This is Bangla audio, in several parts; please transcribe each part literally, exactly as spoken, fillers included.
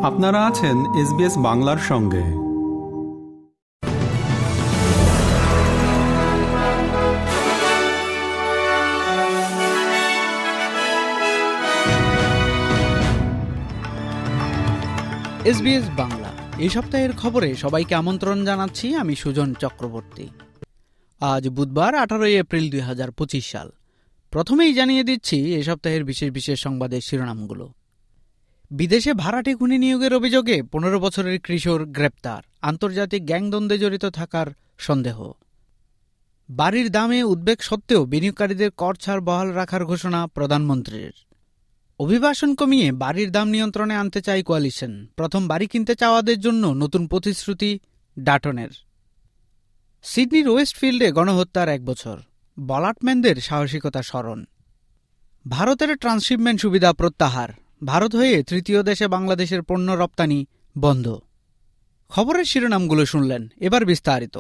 আপনারা আছেন এসবিএস বাংলার সঙ্গে। এসবিএস বাংলা এই সপ্তাহের খবরে সবাইকে আমন্ত্রণ জানাচ্ছি। আমি সুজন চক্রবর্তী। আজ বুধবার আঠারোই এপ্রিল দুই হাজার পঁচিশ সাল। প্রথমেই জানিয়ে দিচ্ছি এই সপ্তাহের বিশেষ বিশেষ সংবাদের শিরোনামগুলো। বিদেশে ভাড়াটে খুনি নিয়োগের অভিযোগে পনেরো বছরের কিশোর গ্রেপ্তার, আন্তর্জাতিক গ্যাংদ্বন্দ্বে জড়িত থাকার সন্দেহ। বাড়ির দামে উদ্বেগ সত্ত্বেও বিনিয়োগকারীদের কর ছাড় বহাল রাখার ঘোষণা প্রধানমন্ত্রীর। অভিবাসন কমিয়ে বাড়ির দাম নিয়ন্ত্রণে আনতে চায় কোয়ালিশন, প্রথম বাড়ি কিনতে চাওয়াদের জন্য নতুন প্রতিশ্রুতি ডাটনের। সিডনির ওয়েস্টফিল্ডে গণহত্যার এক বছর, বলাটম্যানদের সাহসিকতা স্মরণ। ভারতের ট্রান্সশিপমেন্ট সুবিধা প্রত্যাহার, ভারত হয়ে তৃতীয় দেশে বাংলাদেশের পণ্য রপ্তানি বন্ধ। খবরের শিরোনামগুলো শুনলেন, এবার বিস্তারিত।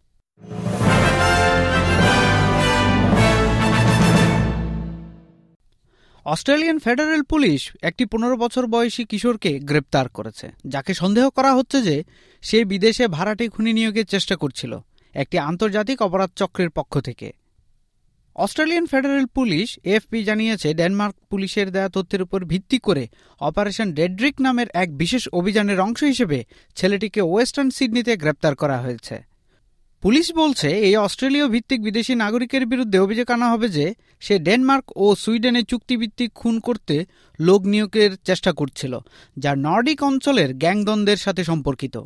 অস্ট্রেলিয়ান ফেডারেল পুলিশ একটি পনেরো বছর বয়সী কিশোরকে গ্রেপ্তার করেছে, যাকে সন্দেহ করা হচ্ছে যে সে বিদেশে ভাড়াটে খুনি নিয়োগের চেষ্টা করছিল একটি আন্তর্জাতিক অপরাধ চক্রের পক্ষ থেকে। অস্ট্রেলিয়ান ফেডারেল পুলিশ এএফপি জানিয়েছে, ডেনমার্ক পুলিশের দেয়া তথ্যের উপর ভিত্তি করে অপারেশন ডেড্রিক নামের এক বিশেষ অভিযানের অংশ হিসেবে ছেলেটিকে ওয়েস্টার্ন সিডনিতে গ্রেপ্তার করা হয়েছে। পুলিশ বলছে, এই অস্ট্রেলীয় ভিত্তিক বিদেশি নাগরিকের বিরুদ্ধে অভিযোগ আনা হবে যে সে ডেনমার্ক ও সুইডেনে চুক্তিভিত্তিক খুন করতে লোক নিয়োগের চেষ্টা করছিল, যা নর্ডিক অঞ্চলের গ্যাংদ্বন্দ্বের সাথে সম্পর্কিত।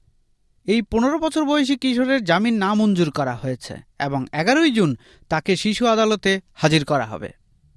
এই পনেরো বছর বয়সী কিশোরের জামিন নামঞ্জুর করা হয়েছে এবং এগারোই জুন তাকে শিশু আদালতে হাজির করা হবে।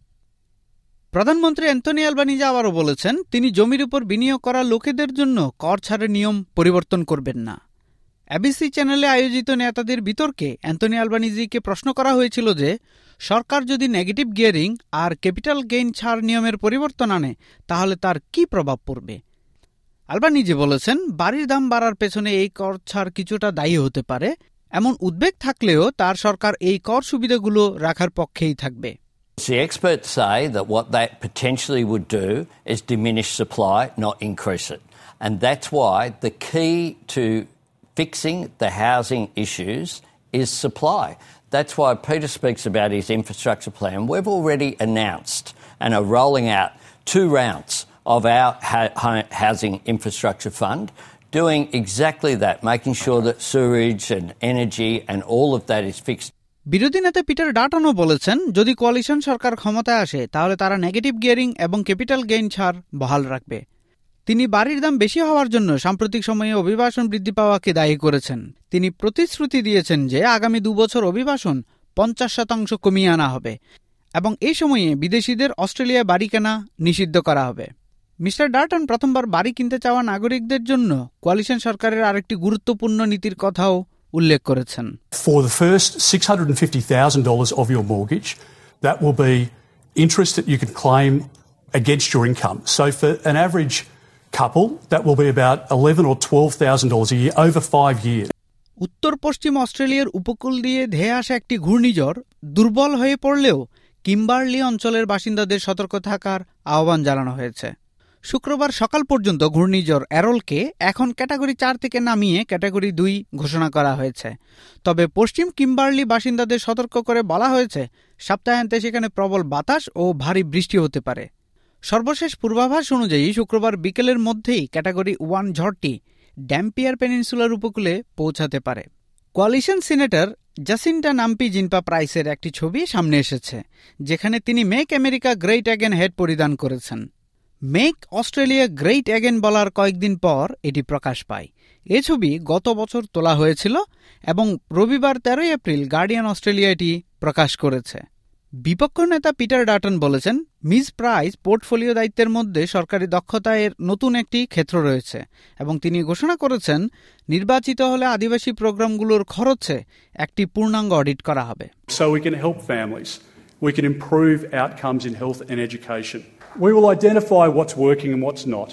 প্রধানমন্ত্রী অ্যান্থনি অ্যালবানিজি আবারও বলেছেন, তিনি জমির উপর বিনিয়োগ করা লোকেদের জন্য কর ছাড়ের নিয়ম পরিবর্তন করবেন না। এবিসি চ্যানেলে আয়োজিত নেতাদের বিতর্কে অ্যান্থনি অ্যালবানিজিকে প্রশ্ন করা হয়েছিল যে সরকার যদি নেগেটিভ গিয়ারিং আর ক্যাপিটাল গেইন ছাড় নিয়মের পরিবর্তন আনে তাহলে তার কি প্রভাব পড়বে। অ্যালবানিজি বলেছেন, বাড়ির দাম বাড়ার পেছনে এই কর ছাড় কিছুটা দায়ী হতে পারে, এমন উদ্বেগ থাকলেও তার সরকার এই কর সুবিধাগুলো রাখার পক্ষেই থাকবে। The experts say that what that potentially would do is diminish supply, not increase it. And that's why the key to fixing the housing issues is supply. That's why Peter speaks about his infrastructure plan. We've already announced and are rolling out two rounds of our ha- housing infrastructure fund, doing exactly that, making sure that sewerage and energy and all of that is fixed. বিরোধী নেতা পিটার ডাটনও বলেছেন, যদি কোয়ালিশন সরকার ক্ষমতায় আসে তাহলে তারা নেগেটিভ গিয়ারিং এবং ক্যাপিটাল গেইন ছাড় বহাল রাখবে। তিনি বাড়ির দাম বেশি হওয়ার জন্য সাম্প্রতিক সময়ে অভিবাসন বৃদ্ধি পাওয়াকে দায়ী করেছেন। তিনি প্রতিশ্রুতি দিয়েছেন যে আগামী দুবছর অভিবাসন পঞ্চাশ শতাংশ কমিয়ে আনা হবে এবং এই সময়ে বিদেশিদের অস্ট্রেলিয়ায় বাড়ি কেনা নিষিদ্ধ করা হবে। মিস্টার ডাটন প্রথমবার বাড়ি কিনতে চাওয়া নাগরিকদের জন্য কোয়ালিশন সরকারের আরেকটি গুরুত্বপূর্ণ নীতির কথাও উল্লেখ করেছেন। For the first six hundred fifty thousand dollars of your mortgage, that will be interest that you can claim against your income. So for an average couple, that will be about eleven or twelve thousand dollars a year over five years. উত্তর পশ্চিম অস্ট্রেলিয়ার উপকূল দিয়ে ধেয়ে আসা একটি ঘূর্ণিঝড় দুর্বল হয়ে পড়লেও কিম্বারলি অঞ্চলের বাসিন্দাদের সতর্ক থাকার আহ্বান জানানো হয়েছে। শুক্রবার সকাল পর্যন্ত ঘূর্ণিঝড় অ্যারলকে এখন ক্যাটাগরি চার থেকে নামিয়ে ক্যাটাগরি দুই ঘোষণা করা হয়েছে। তবে পশ্চিম কিম্বারলি বাসিন্দাদের সতর্ক করে বলা হয়েছে, সপ্তাহান্তে সেখানে প্রবল বাতাস ও ভারী বৃষ্টি হতে পারে। সর্বশেষ পূর্বাভাস অনুযায়ী শুক্রবার বিকেলের মধ্যেই ক্যাটাগরি ওয়ান ঝড়টি ড্যাম্পিয়ার পেনিনসুলার উপকূলে পৌঁছাতে পারে। Coalition senator Jacinta Nampijinpa প্রাইসের একটি ছবি সামনে এসেছে, যেখানে তিনি make America great again hat পরিধান করেছেন। মেক অস্ট্রেলিয়া গ্রেট অ্যাগেন বলার কয়েকদিন পর এটি প্রকাশ পায়। এ ছবি গত বছর তোলা হয়েছিল এবং রবিবার তেরোই এপ্রিল গার্ডিয়ান অস্ট্রেলিয়া এটি প্রকাশ করেছে। বিপক্ষ নেতা পিটার ডাটন বলেছেন, মিস প্রাইস পোর্টফোলিও দায়িত্বের মধ্যে সরকারি দক্ষতা এর নতুন একটি ক্ষেত্র রয়েছে এবং তিনি ঘোষণা করেছেন, নির্বাচিত হলে আদিবাসী প্রোগ্রামগুলোর খরচে একটি পূর্ণাঙ্গ অডিট করা হবে। So we can help families. We can improve outcomes in health and education. We will identify what's working and what's not.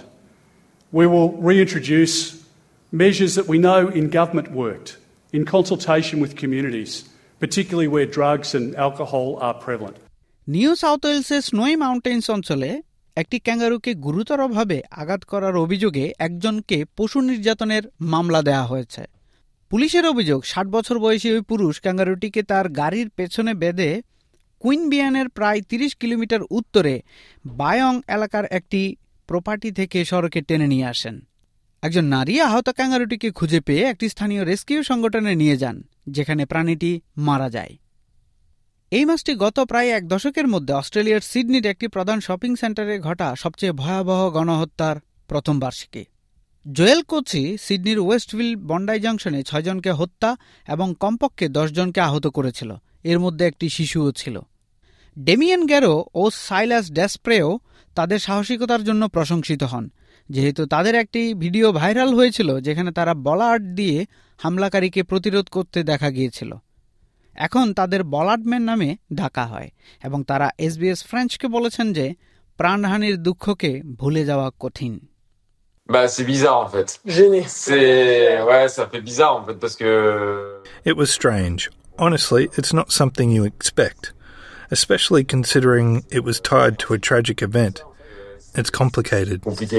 We will reintroduce measures that we know in government worked, in consultation with communities, particularly where drugs and alcohol are prevalent. New South ওয়েলসের স্নোই মাউন্টেন্স অঞ্চলে একটি ক্যাঙ্গারুকে গুরুতরভাবে আঘাত করার অভিযোগে একজনকে পশু নির্যাতনের মামলা দেয়া হয়েছে। পুলিশের অভিযোগ, ষাট বছর বয়সী ওই পুরুষ ক্যাঙ্গারুটিকে তার গাড়ির পেছনে বেঁধে কুইনবিয়ানের প্রায় তিরিশ কিলোমিটার উত্তরে বায়ং এলাকার একটি প্রপার্টি থেকে সড়কে টেনে নিয়ে আসেন। একজন নারী আহত ক্যাঙ্গারুটিকে খুঁজে পেয়ে একটি স্থানীয় রেস্কিউ সংগঠনে নিয়ে যান, যেখানে প্রাণীটি মারা যায়। এই মাসটি গত প্রায় এক দশকের মধ্যে অস্ট্রেলিয়ার সিডনির একটি প্রধান শপিং সেন্টারে ঘটা সবচেয়ে ভয়াবহ গণহত্যার প্রথম বার্ষিকী। জোয়েল কোচি সিডনির ওয়েস্টভিল বন্ডাই জংশনে ছয়জনকে হত্যা এবং কমপক্ষে দশ জনকে আহত করেছিল, এর মধ্যে একটি শিশুও ছিল। ডেমিয়েন গ্যারো ও সাইলাস ডেসপ্রেও তাদের সাহসিকতার জন্য প্রশংসিত হন, যেহেতু তাদের একটি ভিডিও ভাইরাল হয়েছিল যেখানে তারা বলার্ড দিয়ে হামলাকারীকে প্রতিরোধ করতে দেখা গিয়েছিল। এখন তাদের বলার্ডম্যান নামে ডাকা হয় এবং তারা এসবিএস ফ্রেঞ্চকে বলেছেন যে প্রাণহানির দুঃখকে ভুলে যাওয়া কঠিন। Bah c'est bizarre en fait. Gêné. C'est ouais, ça fait bizarre en fait parce que It was strange. Honestly, it's not something you expect, especially considering it was tied to a tragic event. It's complicated. compliqué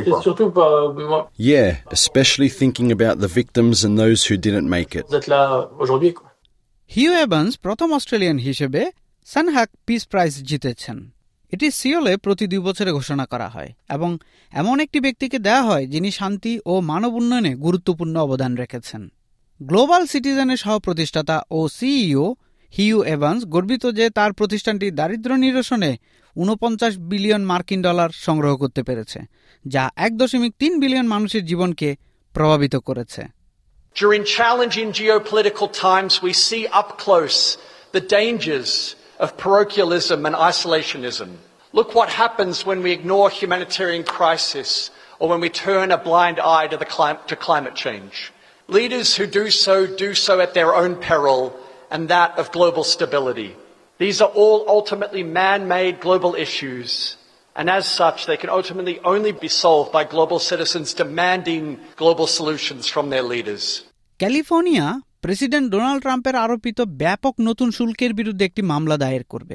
quoi. Yeah, especially thinking about the victims and those who didn't make it. Vous êtes là aujourd'hui quoi. Hugh Evans প্রথম অস্ট্রেলিয়ান হিসেবে সানহাক পিস প্রাইজ জিতেছেন। এটি সিওলে প্রতি দুই বছরে ঘোষণা করা হয় এবং এমন একটি ব্যক্তিকে দেয়া হয় যিনি শান্তি ও মানব উন্নয়নে গুরুত্বপূর্ণ অবদান রেখেছেন। গ্লোবাল সিটিজেনের সহ-প্রতিষ্ঠাতা ও সিইও হিউ এভান্স গর্বিত যে তার প্রতিষ্ঠানটি দারিদ্র্য নিরসনে ঊনপঞ্চাশ বিলিয়ন মার্কিন ডলার সংগ্রহ করতে পেরেছে, যা এক দশমিক তিন বিলিয়ন মানুষের জীবনকে প্রভাবিত করেছে। During challenging geopolitical times, we see up close the dangers of parochialism and isolationism. Look what happens when we ignore humanitarian crisis or when we turn a blind eye to, the clim- to climate change. Leaders who do so, do so at their own peril and that of global stability. These are all ultimately man-made global issues, and as such they can ultimately only be solved by global citizens demanding global solutions from their leaders. California president Donald ট্রাম্পের আরোপিত ব্যাপক নতুন শুল্কের বিরুদ্ধে একটি মামলা দায়ের করবে।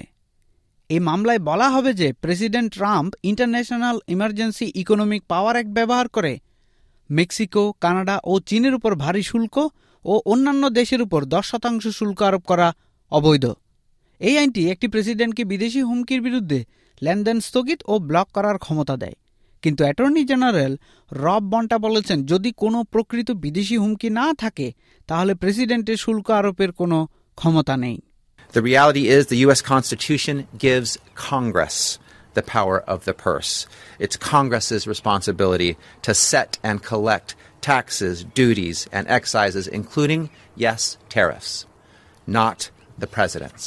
এই মামলায় বলা হবে যে president Trump international emergency economic power act ব্যবহার করে মেক্সিকো, কানাডা ও চীনের উপর ভারী শুল্ক ও অন্যান্য দেশের উপর দশ শতাংশ শুল্ক আরোপ করা অবৈধ। এই আইনটি একটি প্রেসিডেন্টকে বিদেশি হুমকির বিরুদ্ধে লেনদেন স্থগিত ও ব্লক করার ক্ষমতা দেয়, কিন্তু অ্যাটর্নি জেনারেল রব বন্টা বলেছেন যদি কোনো প্রকৃত বিদেশি হুমকি না থাকে তাহলে প্রেসিডেন্টের শুল্ক আরোপের কোনো ক্ষমতা নেই। The reality is the U S Constitution gives Congress the power of the purse. It's Congress's responsibility to set and collect taxes, duties, and excises, including, yes, tariffs, not the president's.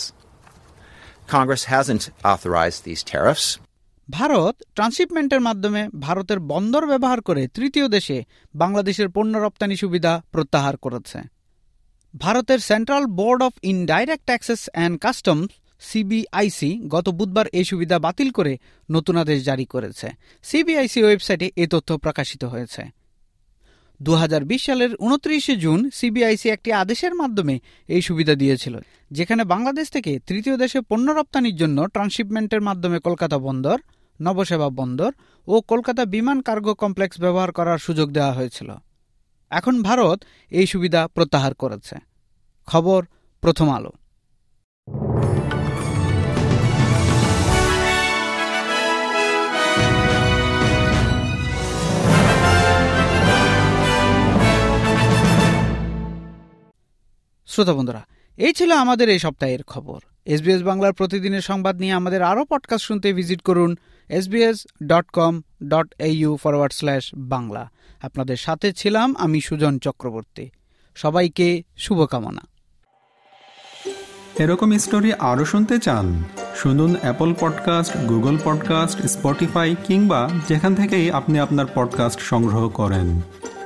Congress hasn't authorized these tariffs. Bharat ট্রান্সশিপমেন্টের মাধ্যমে ভারতের বন্দর ব্যবহার করে তৃতীয় দেশে বাংলাদেশের পণ্য রপ্তানি সুবিধা প্রত্যাহার করেছে। ভারতের central board of indirect taxes and customs CBIC গত বুধবার এই সুবিধা বাতিল করে নতুন আদেশ জারি করেছে। সিবিআইসি ওয়েবসাইটে এ তথ্য প্রকাশিত হয়েছে। দু হাজার বিশ সালের উনত্রিশে জুন সিবিআইসি একটি আদেশের মাধ্যমে এই সুবিধা দিয়েছিল, যেখানে বাংলাদেশ থেকে তৃতীয় দেশে পণ্য রপ্তানির জন্য ট্রান্সশিপমেন্টের মাধ্যমে কলকাতা বন্দর, নবসেবা বন্দর ও কলকাতা বিমান কার্গো কমপ্লেক্স ব্যবহার করার সুযোগ দেওয়া হয়েছিল। এখন ভারত এই সুবিধা প্রত্যাহার করেছে। খবর প্রথম আলো। শ্রোতা বন্ধুরা, এই ছিল আমাদের এই সপ্তাহের খবর। এসবিএস বাংলার প্রতিদিনের সংবাদ নিয়ে আমাদের আরও পডকাস্ট শুনতে ভিজিট করুন SBS dot com dot AU forward slash Bangla. আপনাদের সাথে ছিলাম আমি সুজন চক্রবর্তী। সবাইকে শুভকামনা। এরকম স্টোরি আরও শুনতে চান? শুনুন Apple podcast, Google podcast, Spotify কিংবা যেখান থেকেই আপনি আপনার পডকাস্ট সংগ্রহ করেন।